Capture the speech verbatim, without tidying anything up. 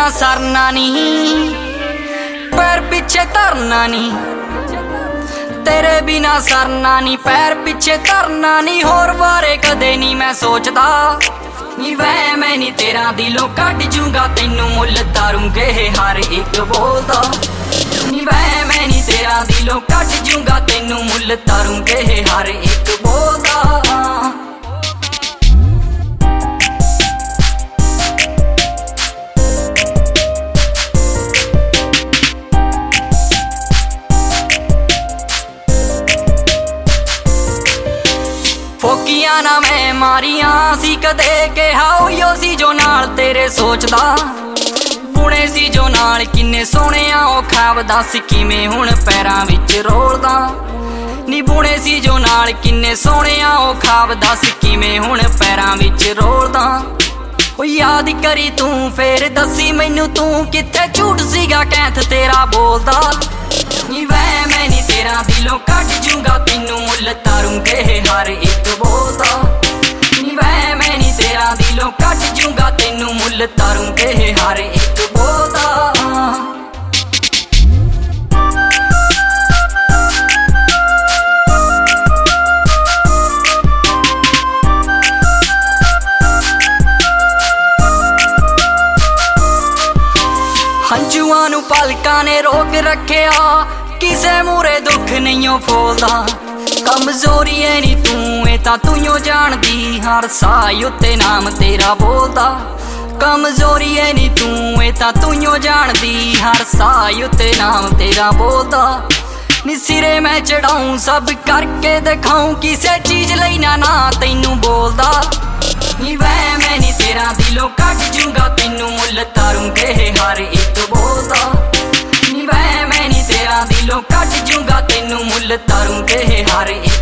बिना सरना नहीं, पैर पीछे तरना नहीं, तेरे बिना सरना नहीं, पैर पीछे तरना नहीं। होर बारे कदे नहीं मैं सोचदा, नी वह मैं नी तेरा दिलों कट जूंगा, तेनू मुल तारूंगे हर एक बोलदा। नी वह मैं नी तेरा दिलों कट जूंगा, तेनू मुल तारूंगे हर एक बोलदा। फोकिया ना मैं मारिया सी कदे के हाओ सी जो नाल तेरे सोचदा, बुने सी जो नाल किन्ने सोने ओ खाब दस किवें हुण पैरां विच रोलदा। नी बुने सी जो नाल किन्ने सोने ओ खाब दस किवें हुण पैरां विच रोलदा। ओ याद करी तू फेर दसी मैनू तू कित्थे झूठ सीगा कैंथ तेरा बोलदा। नी वह मैं नी तेरा दिलों कट जूंगा, तेनू मुल तारूंगे हर एक बोलदा। नी वह मैं नी तेरा दिलों कट जूंगा, तेनू मुल तारूंगे हर एक बोलदा। हंजुआं नू पलकां ने रोक रखिया, किसे मूरे दुख नहीं फोलदा। कमजोरी है नी तू ए तां तूं जानदी, हर साह उत्ते नाम तेरा बोलदा। कमजोरी है नी तू ए तां तूं जानदी, हर साह उत्ते नाम तेरा बोलदा। नी सिरे मैं चढ़ाऊं सब करके दिखाऊं, किसे चीज लई ना ना तैनू बोलदा। नी वह मैं नी तेरा दिलों कट जूंगा, तेनू मुल तारूंगे हर एक बोलदा। नी वह मैं नी तेरा दिलों कट जूंगा, तेनू मुल तारूंगे हर एक